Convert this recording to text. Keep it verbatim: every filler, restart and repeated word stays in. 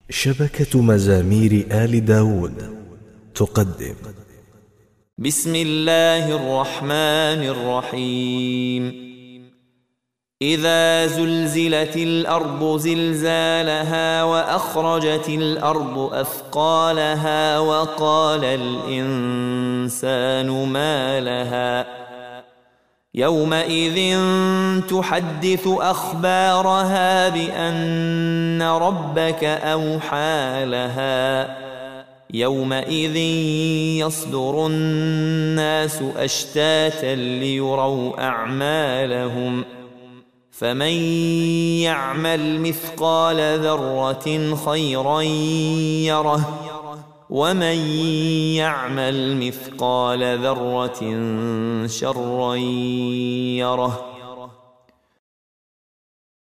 شبكة مزامير آل داود تقدم بسم الله الرحمن الرحيم. إذا زلزلت الأرض زلزالها وأخرجت الأرض أثقالها وقال الإنسان ما لها يومئذ تحدث أخبارها بأن ربك أوحى لها يومئذ يصدر الناس أشتاتا ليروا أعمالهم فمن يعمل مثقال ذرة خيرا يره ومن يعمل مثقال ذرة شرا يره